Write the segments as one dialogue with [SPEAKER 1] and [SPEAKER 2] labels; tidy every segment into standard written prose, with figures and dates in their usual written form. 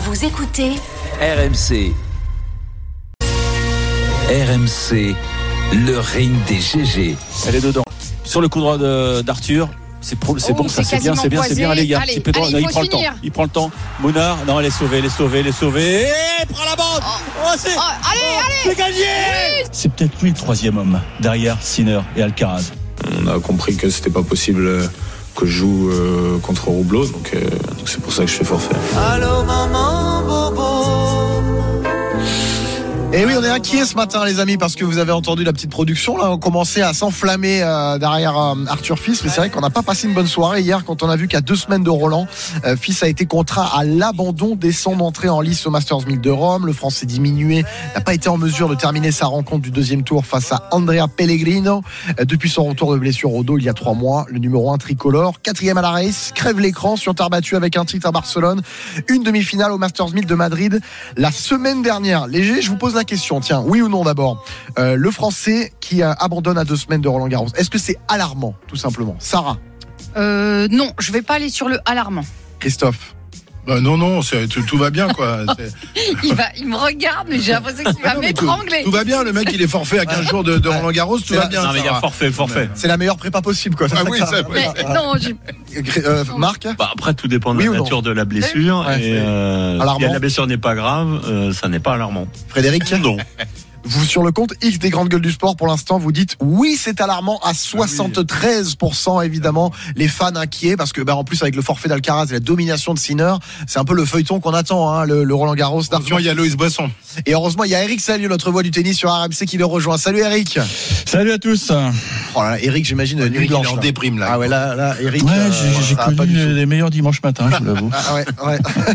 [SPEAKER 1] Vous écoutez
[SPEAKER 2] RMC. RMC, le ring des GG.
[SPEAKER 3] Elle est dedans. Sur le coup droit d'Arthur. C'est bon, ça, c'est bien. Allez, gars, petit peu droit. Il prend le temps. Mounard, non, elle est sauvée. Et prend la bande. C'est gagné. Oui. C'est peut-être lui le troisième homme derrière Sinner et Alcaraz.
[SPEAKER 4] On a compris que c'était pas possible que je joue contre Roubleau, donc c'est pour ça que je fais forfait.
[SPEAKER 5] Allô maman bobo.
[SPEAKER 6] Et oui, on est inquiets ce matin, les amis, parce que vous avez entendu la petite production. Là, on commençait à s'enflammer derrière Arthur Fils, mais c'est vrai qu'on n'a pas passé une bonne soirée hier quand on a vu qu'à 2 semaines de Roland, Fils a été contraint à l'abandon dès son entrée en lice au Masters 1000 de Rome. Le Français diminué n'a pas été en mesure de terminer sa rencontre du deuxième tour face à Andrea Pellegrino. Depuis son retour de blessure au dos il y a 3 mois, le numéro 1 tricolore, 4e à la race, crève l'écran sur terre battue avec un titre à Barcelone, une demi-finale au Masters 1000 de Madrid la semaine dernière. Léger, je vous pose la question, tiens, oui ou non d'abord, le Français qui abandonne à 2 semaines de Roland Garros, est-ce que c'est alarmant, tout simplement? Sarah?
[SPEAKER 7] Non, je vais pas aller sur le alarmant.
[SPEAKER 6] Christophe?
[SPEAKER 8] Non, tout va bien, quoi.
[SPEAKER 7] Il me regarde, mais j'ai l'impression qu'il va m'étrangler.
[SPEAKER 8] Tout va bien, le mec il est forfait à 15 jours de Roland Garros, tout va bien.
[SPEAKER 3] Non, mais il y a forfait.
[SPEAKER 6] C'est la meilleure prépa possible, quoi.
[SPEAKER 8] Ah oui, c'est vrai.
[SPEAKER 7] Non,
[SPEAKER 6] Marc?
[SPEAKER 9] Après, tout dépend de la nature de la blessure.
[SPEAKER 6] Ouais,
[SPEAKER 9] et si la blessure n'est pas grave, ça n'est pas alarmant.
[SPEAKER 6] Frédéric?
[SPEAKER 9] Non.
[SPEAKER 6] Vous, sur le compte X des grandes gueules du sport, pour l'instant, vous dites oui, c'est alarmant à 73%, évidemment. Les fans inquiets, parce que, en plus, avec le forfait d'Alcaraz et la domination de Sinner, c'est un peu le feuilleton qu'on attend, hein, le Roland Garros d'Arthur.
[SPEAKER 8] Heureusement, il y a Loïs Boisson.
[SPEAKER 6] Et heureusement, il y a Eric Salio, notre voix du tennis sur RMC, qui le rejoint. Salut Eric.
[SPEAKER 3] Salut à tous.
[SPEAKER 6] Oh là là, Eric, j'imagine, nuit
[SPEAKER 8] Eric,
[SPEAKER 6] blanche.
[SPEAKER 8] il est en déprime, là.
[SPEAKER 6] Ah ouais, là, Eric.
[SPEAKER 3] Ouais, j'ai connu les meilleurs dimanches matin, je vous l'avoue.
[SPEAKER 6] Ah ouais.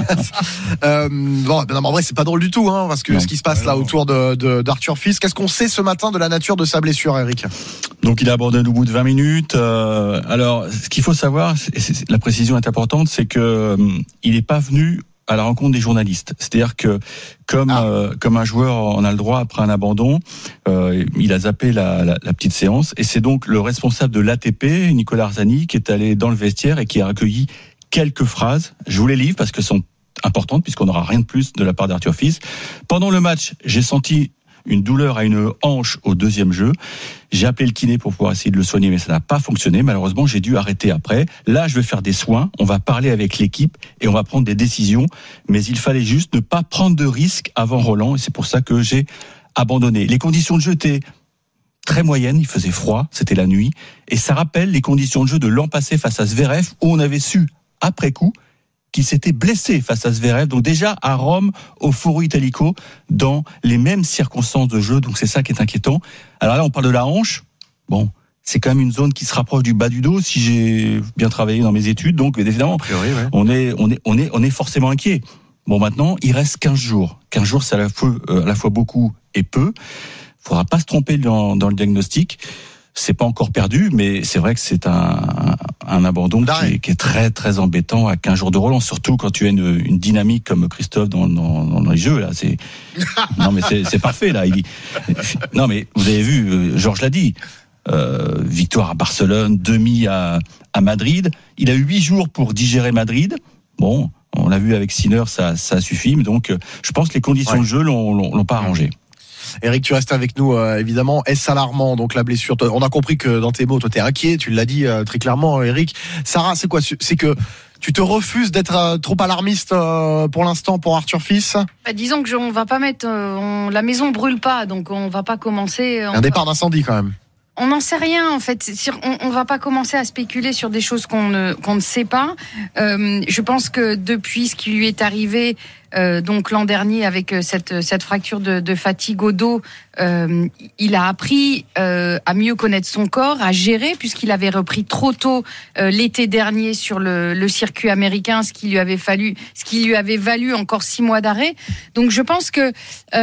[SPEAKER 6] Non, mais en vrai, c'est pas drôle du tout, hein, parce que ce qui se passe là autour d'Arthur Fils. Qu'est-ce qu'on sait ce matin de la nature de sa blessure, Eric?
[SPEAKER 3] Donc il a abandonné au bout de 20 minutes. Alors, ce qu'il faut savoir, la précision est importante, c'est que il n'est pas venu à la rencontre des journalistes. C'est-à-dire que comme un joueur en a le droit après un abandon, il a zappé la petite séance, et c'est donc le responsable de l'ATP, Nicolas Arzani, qui est allé dans le vestiaire et qui a recueilli quelques phrases. Je vous les livre parce que sont importantes, puisqu'on n'aura rien de plus de la part d'Arthur Fils. Pendant le match, j'ai senti une douleur à une hanche au deuxième jeu. J'ai appelé le kiné pour pouvoir essayer de le soigner, mais ça n'a pas fonctionné. Malheureusement, j'ai dû arrêter après. Là, je vais faire des soins. On va parler avec l'équipe et on va prendre des décisions. Mais il fallait juste ne pas prendre de risques avant Roland, et c'est pour ça que j'ai abandonné. Les conditions de jeu étaient très moyennes. Il faisait froid. C'était la nuit. Et ça rappelle les conditions de jeu de l'an passé face à Zverev, où on avait su, après coup, qui s'était blessé face à Zverev, donc déjà à Rome, au Foro Italico, dans les mêmes circonstances de jeu, donc c'est ça qui est inquiétant. Alors là, on parle de la hanche, bon, c'est quand même une zone qui se rapproche du bas du dos, si j'ai bien travaillé dans mes études, donc évidemment, on est forcément inquiet. Bon, maintenant, il reste 15 jours. 15 jours, c'est à la fois beaucoup et peu. Il faudra pas se tromper dans le diagnostic. C'est pas encore perdu, mais c'est vrai que c'est un abandon qui est très très embêtant à 15 jours de Roland, surtout quand tu as une dynamique comme Christophe dans les jeux là. Non mais c'est parfait là. Non mais vous avez vu, Georges l'a dit, victoire à Barcelone, demi à Madrid. Il a eu 8 jours pour digérer Madrid. Bon, on l'a vu avec Sinner, ça suffit. Mais donc, je pense que les conditions de jeu l'ont pas arrangé.
[SPEAKER 6] Eric, tu restes avec nous, évidemment. Est-ce alarmant, donc, la blessure? On a compris que dans tes mots, toi, t'es inquiet, tu l'as dit très clairement, Eric. Sarah, c'est quoi? C'est que tu te refuses d'être trop alarmiste pour l'instant pour Arthur Fils?
[SPEAKER 7] Disons que on va pas mettre, la maison brûle pas, donc on va pas commencer.
[SPEAKER 6] Un départ d'incendie quand même.
[SPEAKER 7] On n'en sait rien en fait. On va pas commencer à spéculer sur des choses qu'on ne sait pas. Je pense que depuis ce qui lui est arrivé, donc l'an dernier avec cette fracture de fatigue au dos, il a appris à mieux connaître son corps, à gérer, puisqu'il avait repris trop tôt l'été dernier sur le circuit américain, ce qui lui avait valu encore 6 mois d'arrêt. Donc je pense que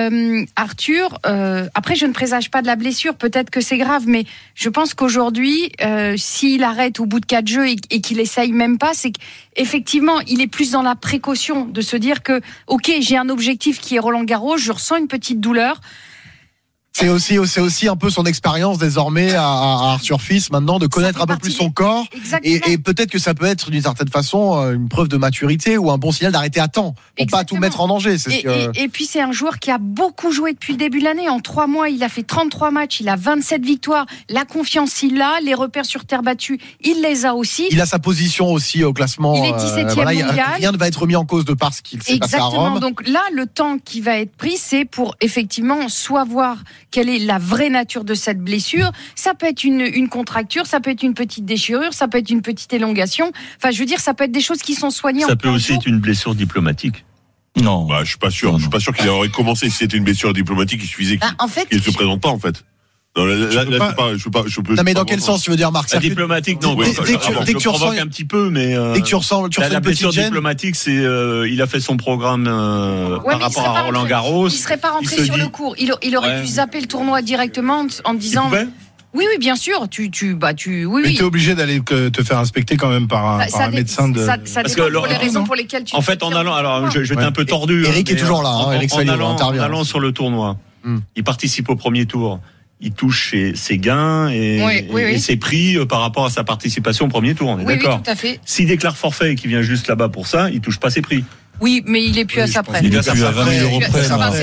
[SPEAKER 7] Arthur, après je ne présage pas de la blessure, peut-être que c'est grave, mais je pense qu'aujourd'hui, s'il arrête au bout de 4 jeux et qu'il essaye même pas, c'est qu'effectivement il est plus dans la précaution de se dire que ok, j'ai un objectif qui est Roland Garros, je ressens une petite douleur.
[SPEAKER 6] C'est aussi un peu son expérience désormais à Arthur Fils maintenant de connaître un peu plus son corps et peut-être que ça peut être d'une certaine façon une preuve de maturité ou un bon signal d'arrêter à temps pour pas tout mettre en danger.
[SPEAKER 7] Et puis c'est un joueur qui a beaucoup joué depuis le début de l'année. En 3 mois, il a fait 33 matchs, il a 27 victoires. La confiance, il l'a. Les repères sur terre battue, il les a aussi.
[SPEAKER 6] Il a sa position aussi au classement.
[SPEAKER 7] Il est 17e mondial.
[SPEAKER 6] Rien ne va être mis en cause de par ce qu'il s'est passé à Rome.
[SPEAKER 7] Exactement. Donc là, le temps qui va être pris, c'est pour effectivement soit voir quelle est la vraie nature de cette blessure. Ça peut être une contracture, ça peut être une petite déchirure, ça peut être une petite élongation. Enfin, je veux dire, ça peut être des choses qui sont soignées.
[SPEAKER 9] Ça peut aussi être une blessure diplomatique.
[SPEAKER 3] Non.
[SPEAKER 1] Bah, je suis pas sûr. Je suis pas sûr qu'il aurait commencé. Si c'était une blessure diplomatique, il suffisait qu'il se présente pas, en fait. Non, je peux.
[SPEAKER 6] Non, mais dans quel sens tu veux dire, Marc?
[SPEAKER 9] Diplomatique, non.
[SPEAKER 6] Dès que tu ressens
[SPEAKER 9] un petit peu, mais
[SPEAKER 6] dès que tu ressens
[SPEAKER 9] la blessure diplomatique, c'est il a fait son programme par rapport à Roland Garros.
[SPEAKER 7] Il serait pas rentré sur le cours. Il aurait pu zapper le tournoi directement en disant. Oui, bien sûr. Oui.
[SPEAKER 8] Mais t'es obligé d'aller te faire inspecter quand même par un médecin de.
[SPEAKER 7] Ça dépend pour les raisons pour lesquelles tu.
[SPEAKER 9] En fait, en allant, alors, j'étais un peu tordu.
[SPEAKER 6] Eric est toujours là. Eric Salio intervient.
[SPEAKER 9] En allant sur le tournoi, il participe au premier tour. Il touche ses gains et ses prix par rapport à sa participation au premier tour. On est d'accord.
[SPEAKER 7] Oui, tout à fait.
[SPEAKER 9] S'il déclare forfait et qu'il vient juste là-bas pour ça, il touche pas ses prix.
[SPEAKER 7] Oui, mais il est plus à sa près.
[SPEAKER 3] Il est plus à 20 000 €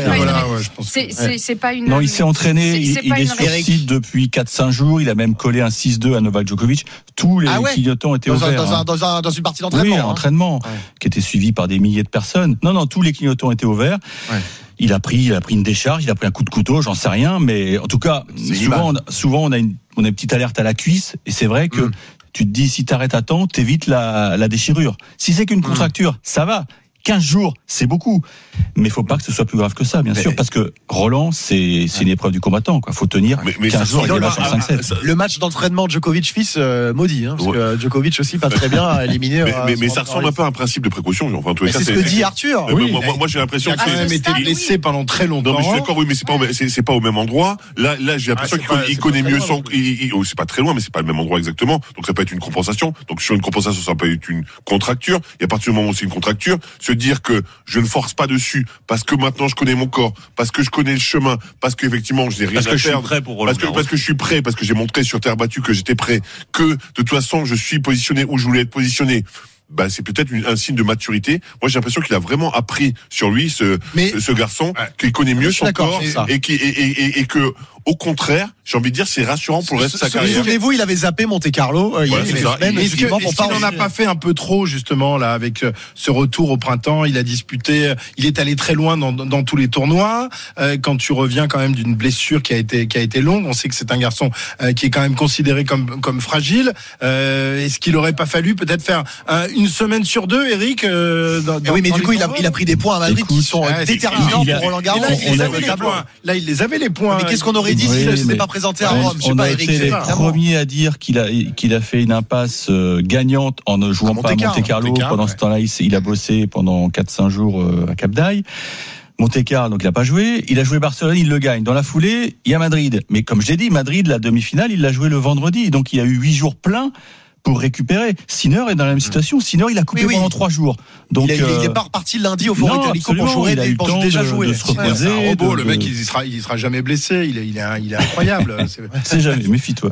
[SPEAKER 3] près.
[SPEAKER 7] C'est pas une.
[SPEAKER 3] Non, il s'est entraîné. Il est sur site depuis 4-5 jours. Il a même collé un 6-2 à Novak Djokovic. Tous les clignotants étaient ouverts.
[SPEAKER 6] Dans une partie d'entraînement.
[SPEAKER 3] Oui, un entraînement qui était suivi par des milliers de personnes. Non, tous les clignotants étaient ouverts. Ouais. Il a pris une décharge, il a pris un coup de couteau, j'en sais rien, mais en tout cas, souvent on a une petite alerte à la cuisse, et c'est vrai que tu te dis, si t'arrêtes à temps, t'évites la déchirure. Si c'est qu'une contracture, ça va. 15 jours, c'est beaucoup. Mais il faut pas que ce soit plus grave que ça, bien sûr, parce que Roland, c'est une épreuve du combattant, quoi. Faut tenir 15 jours, il y a match en 5-7.
[SPEAKER 6] Le match d'entraînement Djokovic-Fils, maudit, parce que Djokovic aussi pas très bien à éliminer.
[SPEAKER 1] Mais ça ressemble un peu à un principe de précaution. Enfin, en tous les cas,
[SPEAKER 6] c'est ce que dit Arthur.
[SPEAKER 1] Moi, j'ai l'impression
[SPEAKER 8] qu'il a quand même été blessé pendant très longtemps.
[SPEAKER 1] Non, mais je suis d'accord, mais c'est pas au même endroit. Là, j'ai l'impression qu'il connaît mieux son. C'est pas très loin, mais c'est pas le même endroit exactement. Donc ça peut être une compensation. Donc sur une compensation, ça peut être une contracture. Et à partir du moment où c'est une contracture, se dire que je ne force pas dessus parce que maintenant je connais mon corps, parce que je connais le chemin, parce qu'effectivement je n'ai rien à perdre, parce que je suis prêt, parce que j'ai montré sur terre battue que j'étais prêt, que de toute façon je suis positionné où je voulais être positionné. Bah, c'est peut-être un signe de maturité. Moi, j'ai l'impression qu'il a vraiment appris sur lui, ce garçon, qu'il connaît mieux son corps et que, au contraire, j'ai envie de dire, c'est rassurant pour le reste de sa carrière.
[SPEAKER 6] Souvenez-vous, il avait zappé Monte-Carlo il y a quelques semaines.
[SPEAKER 8] Est-ce qu'il n'en a pas fait un peu trop, justement, là, avec ce retour au printemps? Il a disputé, il est allé très loin dans tous les tournois. Quand tu reviens quand même d'une blessure qui a été longue, on sait que c'est un garçon qui est quand même considéré comme fragile. Est-ce qu'il aurait pas fallu peut-être faire une semaine sur deux, Eric?
[SPEAKER 6] Oui, mais du coup, il a pris des points à Madrid qui sont déterminants pour Roland Garros.
[SPEAKER 8] Là, il les avait les points.
[SPEAKER 6] Mais qu'est-ce qu'on aurait dit s'il ne s'était pas présenté à Rome?
[SPEAKER 3] On a été les premiers à dire qu'il a fait une impasse gagnante en ne jouant pas à Monte-Carlo. Pendant ce temps-là, il a bossé pendant 4-5 jours à Cap d'Aille. Monte-Carlo, donc il n'a pas joué. Il a joué Barcelone, il le gagne. Dans la foulée, il y a Madrid. Mais comme je l'ai dit, Madrid, la demi-finale, il l'a joué le vendredi. Donc il y a eu 8 jours pleins pour récupérer. Sinner est dans la même situation. Sinner, il a coupé pendant 3 jours. Donc,
[SPEAKER 6] il n'est pas reparti lundi au Foro Italico pour jouer.
[SPEAKER 3] Il a eu le temps déjà joué. De se reposer.
[SPEAKER 8] C'est un robot, le mec, il sera jamais blessé. Il est incroyable.
[SPEAKER 3] C'est jamais. Méfie-toi.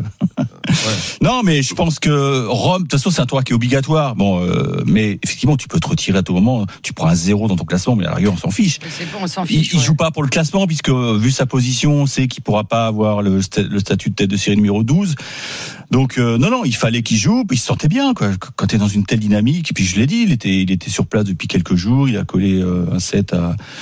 [SPEAKER 3] Non, mais je pense que Rome, de toute façon, c'est un tournoi qui est obligatoire. Bon, mais effectivement, tu peux te retirer à tout moment. Tu prends un 0 dans ton classement, mais à la rigueur, on s'en fiche.
[SPEAKER 7] C'est bon, on s'en fiche.
[SPEAKER 3] Il joue pas pour le classement, puisque vu sa position, on sait qu'il pourra pas avoir le statut de tête de série numéro 12. Donc non, il fallait qu'il joue, puis il se sentait bien, quoi. Quand t'es dans une telle dynamique, et puis je l'ai dit, il était sur place depuis quelques jours, il a collé un set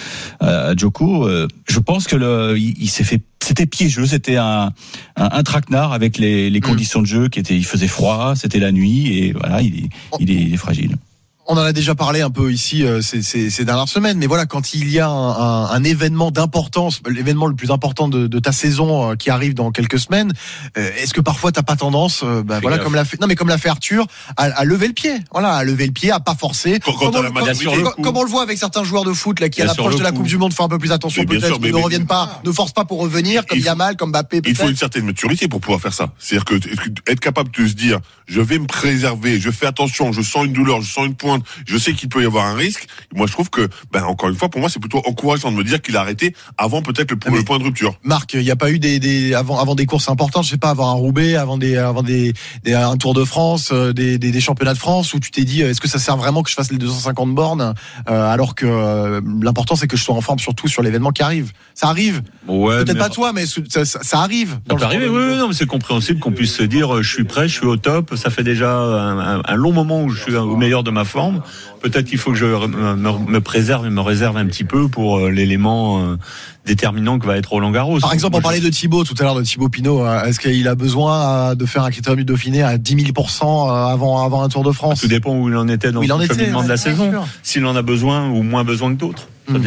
[SPEAKER 3] à Djoko. Je pense que il s'est fait, c'était piégeux, c'était un traquenard avec les conditions de jeu il faisait froid, c'était la nuit, et voilà, il est fragile.
[SPEAKER 6] On en a déjà parlé un peu ici ces dernières semaines, mais voilà, quand il y a un événement d'importance, l'événement le plus important de ta saison qui arrive dans quelques semaines, est-ce que parfois t'as pas tendance, comme l'a fait Arthur, à lever le pied, à pas forcer, comme on le voit avec certains joueurs de foot là qui à l'approche de la Coupe du Monde font un peu plus attention, peut-être qu'ils ne reviennent pas, ne forcent pas pour revenir, comme Yamal, comme Mbappé.
[SPEAKER 1] Il faut une certaine maturité pour pouvoir faire ça. C'est-à-dire que être capable de se dire, je vais me préserver, je fais attention, je sens une douleur, je sens une pointe, pointe. Je sais qu'il peut y avoir un risque. Moi, je trouve que, encore une fois, pour moi, c'est plutôt encourageant de me dire qu'il a arrêté avant peut-être le point de rupture.
[SPEAKER 6] Marc, il n'y a pas eu avant des courses importantes, je sais pas, avant un Roubaix, avant un Tour de France, des championnats de France, où tu t'es dit, est-ce que ça sert vraiment que je fasse les 250 bornes, alors que l'important c'est que je sois en forme surtout sur l'événement qui arrive. Ça arrive. Ouais, peut-être pas toi, mais ça arrive.
[SPEAKER 9] Ça peut arriver, oui, non, mais c'est compréhensible qu'on puisse se dire, je suis prêt, je suis au top. Ça fait déjà un long moment où je suis au meilleur de ma forme. Peut-être qu'il faut que je me préserve et me réserve un petit peu pour l'élément déterminant que va être Roland Garros.
[SPEAKER 6] Par exemple, on parlait de Thibaut tout à l'heure, de Thibaut Pinot. Est-ce qu'il a besoin de faire un Critérium du Dauphiné à 10 000% avant un Tour de France?
[SPEAKER 9] Tout dépend où il en était dans le cheminement de la saison. S'il en a besoin ou moins besoin que d'autres.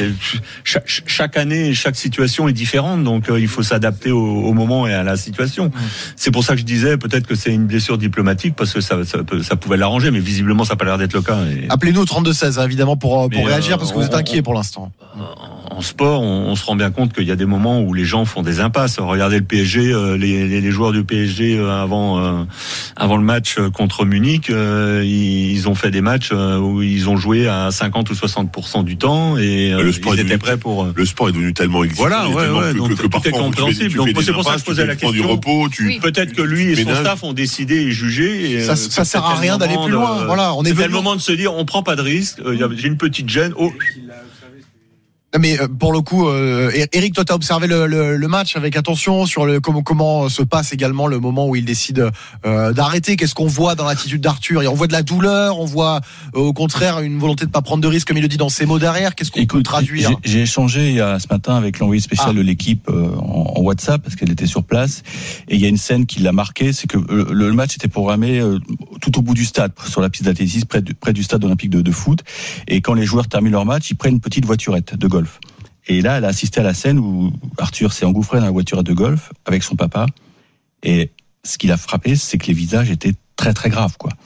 [SPEAKER 9] Chaque année, chaque situation est différente, donc il faut s'adapter au moment et à la situation. C'est pour ça que je disais peut-être que c'est une blessure diplomatique, parce que ça pouvait l'arranger, mais visiblement ça n'a pas l'air d'être le cas.
[SPEAKER 6] Appelez-nous au 32-16 évidemment pour réagir, parce que vous êtes inquiet pour l'instant.
[SPEAKER 9] En sport, on se rend bien compte qu'il y a des moments où les gens font des impasses. Regardez le PSG, les joueurs du PSG avant le match contre Munich, ils ont fait des matchs où ils ont joué à 50 ou 60% du temps, et
[SPEAKER 1] le sport
[SPEAKER 9] ils étaient prêts pour.
[SPEAKER 1] Le sport est devenu tellement exigeant,
[SPEAKER 9] voilà, que
[SPEAKER 1] parfois
[SPEAKER 9] compréhensible. Donc c'est pour ça que je posais la question.
[SPEAKER 1] Du repos,
[SPEAKER 9] peut-être que lui et son staff ont décidé et jugé. Et
[SPEAKER 6] ça sert à rien d'aller plus loin. Voilà,
[SPEAKER 9] c'est le moment de se dire, on prend pas de risque. J'ai une petite gêne.
[SPEAKER 6] Mais pour le coup, Eric, toi t'as observé le match avec attention sur comment se passe également le moment où il décide d'arrêter. Qu'est-ce qu'on voit dans l'attitude d'Arthur? On voit de la douleur, on voit au contraire une volonté de pas prendre de risque, comme il le dit dans ses mots derrière. Qu'est-ce qu'on peut traduire?
[SPEAKER 3] J'ai échangé ce matin avec l'envoyé spécial de l'équipe en WhatsApp, parce qu'elle était sur place, et il y a une scène qui l'a marqué, c'est que le match était programmé tout au bout du stade, sur la piste d'athlétisme, près du stade olympique de foot, et quand les joueurs terminent leur match, ils prennent une petite voiturette de golf. Et là, elle a assisté à la scène où Arthur s'est engouffré dans la voiturette de golf avec son papa. Et ce qui l'a frappé, c'est que les visages étaient très très graves, quoi.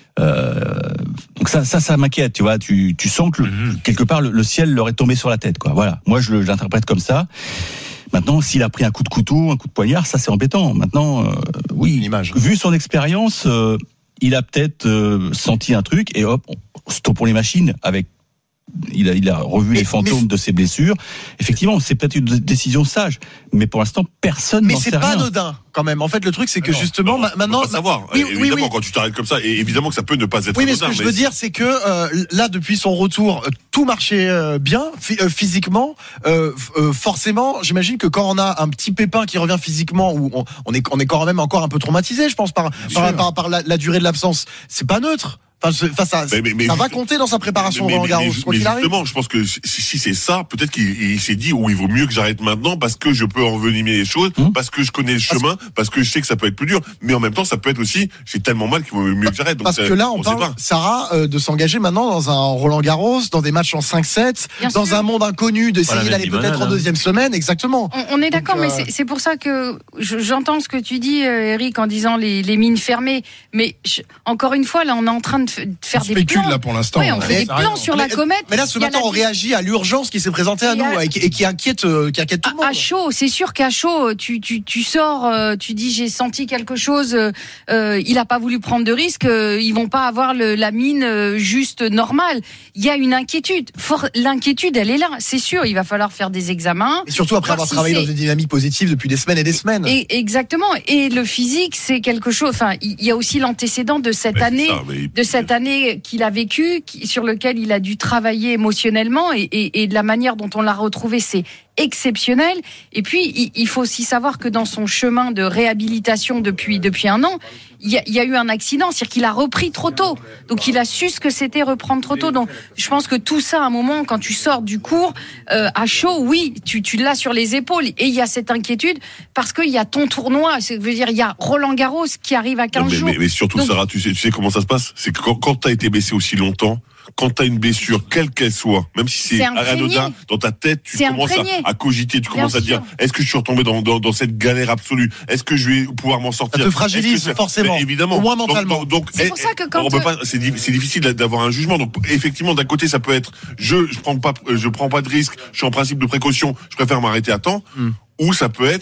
[SPEAKER 3] Donc ça m'inquiète, tu vois. Tu sens que quelque part le ciel leur est tombé sur la tête, quoi. Voilà. Moi, je l'interprète comme ça. Maintenant, s'il a pris un coup de couteau, un coup de poignard, ça c'est embêtant. Maintenant, oui. Vu son expérience, il a peut-être senti un truc, et hop, stoppons les machines avec. Il a revu les fantômes de ses blessures. Effectivement, c'est peut-être une décision sage, mais pour l'instant, personne n'en sait rien.
[SPEAKER 6] Mais c'est pas anodin, quand même. En fait, le truc, c'est que justement, maintenant,
[SPEAKER 1] on va savoir. Évidemment, quand tu t'arrêtes comme ça, et évidemment que ça peut ne pas être anodin.
[SPEAKER 6] Mais ce que je veux dire, c'est que là, depuis son retour, tout marchait bien physiquement. Forcément, j'imagine que quand on a un petit pépin qui revient physiquement, où on est quand même encore un peu traumatisé, je pense, par la durée de l'absence, c'est pas neutre. Ça va compter dans sa préparation Roland Garros.
[SPEAKER 1] Mais justement, je pense que si c'est ça, peut-être qu'il s'est dit, il vaut mieux que j'arrête maintenant parce que je peux envenimer les choses, parce que je connais le chemin, parce que je sais que ça peut être plus dur. Mais en même temps, ça peut être aussi, j'ai tellement mal qu'il vaut mieux que j'arrête.
[SPEAKER 6] Parce que là, on parle, Sarah, de s'engager maintenant dans un Roland Garros, dans des matchs en 5-7, dans un monde inconnu, d'essayer d'aller peut-être en deuxième semaine, exactement.
[SPEAKER 7] On est d'accord, mais c'est pour ça que j'entends ce que tu dis, Eric, en disant les mines fermées. Mais encore une fois, là, on est en train de faire des plans.
[SPEAKER 8] Là pour l'instant.
[SPEAKER 7] Oui, on fait des plans sur la comète.
[SPEAKER 6] Mais là, ce matin, on réagit à l'urgence qui s'est présentée à nous et qui inquiète tout le monde.
[SPEAKER 7] À chaud, c'est sûr qu'à chaud, tu sors, tu dis j'ai senti quelque chose. Il a pas voulu prendre de risque. Ils vont pas avoir la mine juste normale. Il y a une inquiétude. L'inquiétude, elle est là. C'est sûr. Il va falloir faire des examens.
[SPEAKER 6] Et surtout après avoir travaillé dans une dynamique positive depuis des semaines et des semaines.
[SPEAKER 7] Exactement. Et le physique, c'est quelque chose. Enfin, il y a aussi l'antécédent de cette année. Cette année qu'il a vécu, sur lequel il a dû travailler émotionnellement, et de la manière dont on l'a retrouvé, c'est exceptionnel. Et puis, il faut aussi savoir que dans son chemin de réhabilitation depuis un an, il y a eu un accident, c'est-à-dire qu'il a repris trop tôt. Donc, il a su ce que c'était reprendre trop tôt. Donc, je pense que tout ça, à un moment, quand tu sors du cours, à chaud, oui, tu l'as sur les épaules. Et il y a cette inquiétude parce qu'il y a ton tournoi. C'est-à-dire, il y a Roland Garros qui arrive à 15 jours.
[SPEAKER 1] Mais surtout, donc, Sarah, tu sais comment ça se passe? C'est que quand tu as été blessé aussi longtemps, quand tu as une blessure, quelle qu'elle soit, même si c'est anodin, dans ta tête, tu commences à cogiter, tu commences à dire, est-ce que je suis retombé dans cette galère absolue? Est-ce que je vais pouvoir m'en sortir?
[SPEAKER 6] Ça te fragilise, forcément.
[SPEAKER 1] Évidemment.
[SPEAKER 6] Au moins mentalement.
[SPEAKER 1] Donc,
[SPEAKER 7] c'est pour ça que quand
[SPEAKER 1] c'est difficile d'avoir un jugement. Donc, effectivement, d'un côté, ça peut être, je prends pas de risque, je suis en principe de précaution, je préfère m'arrêter à temps, ou ça peut être,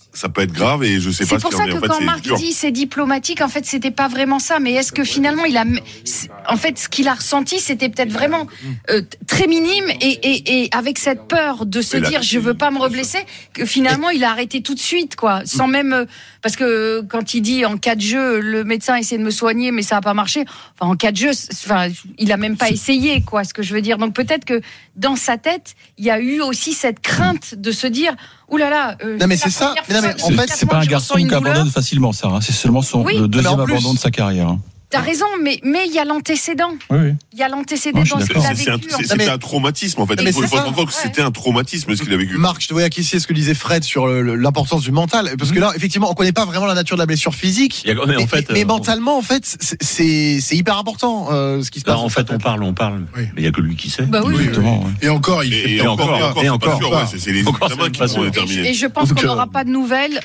[SPEAKER 1] ça peut être grave et je sais pas
[SPEAKER 7] c'est pour ça que quand Marc dit c'est diplomatique, en fait, c'était pas vraiment ça. Mais est-ce que finalement, en fait, ce qu'il a ressenti, c'était peut-être vraiment très minime et avec cette peur de se dire je veux pas me reblesser, que finalement, il a arrêté tout de suite, quoi, sans même parce que quand il dit en cas de jeu, le médecin essaie de me soigner, mais ça a pas marché. Enfin, en cas de jeu, il a même pas essayé, quoi, ce que je veux dire. Donc peut-être que dans sa tête, il y a eu aussi cette crainte de se dire ouh là là.
[SPEAKER 6] Non mais c'est ça. Mais en fait,
[SPEAKER 3] c'est pas un garçon qui abandonne facilement, ça. C'est seulement le deuxième abandon de sa carrière.
[SPEAKER 7] T'as raison, mais il y a l'antécédent.
[SPEAKER 3] Oui.
[SPEAKER 7] Il y a l'antécédent dans ce qu'il a vécu.
[SPEAKER 1] C'était un traumatisme, en fait. Il faut comprendre que c'était un traumatisme, ce qu'il a vécu.
[SPEAKER 6] Marc, je te voyais acquiescer ce que disait Fred sur l'importance du mental. Parce que là, effectivement, on connaît pas vraiment la nature de la blessure physique. Mais mentalement, en fait, c'est hyper important, ce qui se passe.
[SPEAKER 9] En fait, on parle. Mais il y a que lui qui sait.
[SPEAKER 7] Bah oui.
[SPEAKER 8] Et encore,
[SPEAKER 1] et encore. C'est les examens qui vont déterminer.
[SPEAKER 7] Et je pense qu'on n'aura pas de nouvelles.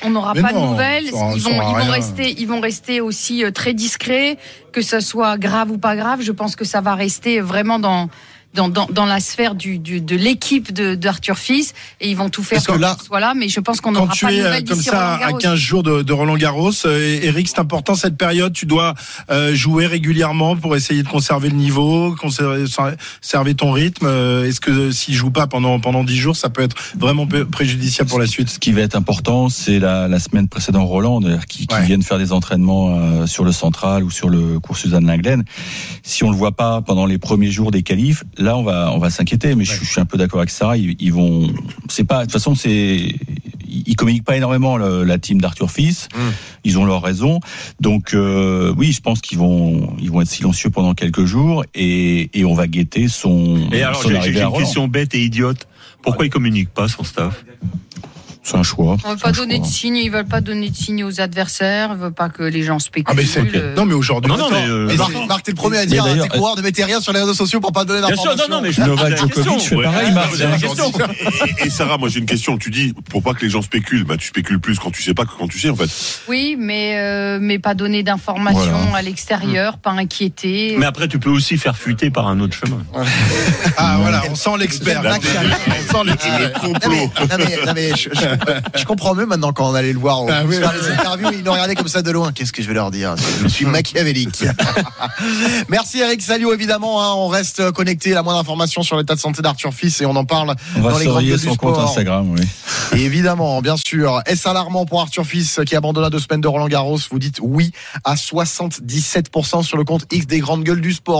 [SPEAKER 7] Ils vont rester aussi très discrets. Que ça soit grave ou pas grave, je pense que ça va rester vraiment dans la sphère de l'équipe d'Arthur Fils, et ils vont tout faire pour qu'il soit là, mais je pense qu'on n'aura pas de nouvelles d'ici Roland Garros.
[SPEAKER 8] Comme ça, à 15 jours de Roland Garros, Eric, c'est important cette période, tu dois jouer régulièrement pour essayer de conserver le niveau, conserver ton rythme. Est-ce que s'il joue pas pendant 10 jours, ça peut être vraiment préjudiciable pour la suite?
[SPEAKER 3] Ce qui va être important, c'est la semaine précédente Roland, qui viennent faire des entraînements sur le central ou sur le cours Suzanne Lenglen. Si on le voit pas pendant les premiers jours des qualifs, là, on va s'inquiéter, mais je suis un peu d'accord avec Sarah. Ils vont, c'est pas, de toute façon, ils communiquent pas énormément la team d'Arthur Fils. Ils ont leur raison. Donc, oui, je pense qu'ils vont être silencieux pendant quelques jours et on va guetter son.
[SPEAKER 9] Et alors, j'ai une question bête et idiote. Pourquoi ils communiquent pas son staff?
[SPEAKER 3] C'est un choix.
[SPEAKER 7] On veut pas donner de signes, ils veulent pas donner de signes aux adversaires, ils veulent pas que les gens spéculent.
[SPEAKER 8] Non, mais aujourd'hui.
[SPEAKER 6] Marc, t'es le premier à dire à tes coureurs, ne mettez rien sur les réseaux sociaux pour pas donner d'informations.
[SPEAKER 9] Non, mais
[SPEAKER 3] Novak Djokovic fait pareil, Marc.
[SPEAKER 1] Et Sarah, moi j'ai une question. Tu dis, pour pas que les gens spéculent, tu spécules plus quand tu sais pas que quand tu sais, en fait.
[SPEAKER 7] Oui, mais pas donner d'informations à l'extérieur, pas inquiéter.
[SPEAKER 9] Mais après, tu peux aussi faire fuiter par un autre chemin.
[SPEAKER 8] Ah, voilà, on sent l'expert.
[SPEAKER 1] On sent le complot.
[SPEAKER 6] Non, mais je comprends mieux maintenant quand on allait le voir dans les interviews, ils nous regardaient comme ça de loin. Qu'est-ce que je vais leur dire? Je suis machiavélique. Merci Eric Salio, évidemment, on reste connecté. La moindre information sur l'état de santé d'Arthur Fils et on en parle dans les grandes gueules du sport.
[SPEAKER 3] Compte Instagram, oui.
[SPEAKER 6] Et évidemment, bien sûr. Est-ce alarmant pour Arthur Fils qui abandonna 2 semaines de Roland Garros? Vous dites oui à 77% sur le compte X des grandes gueules du sport.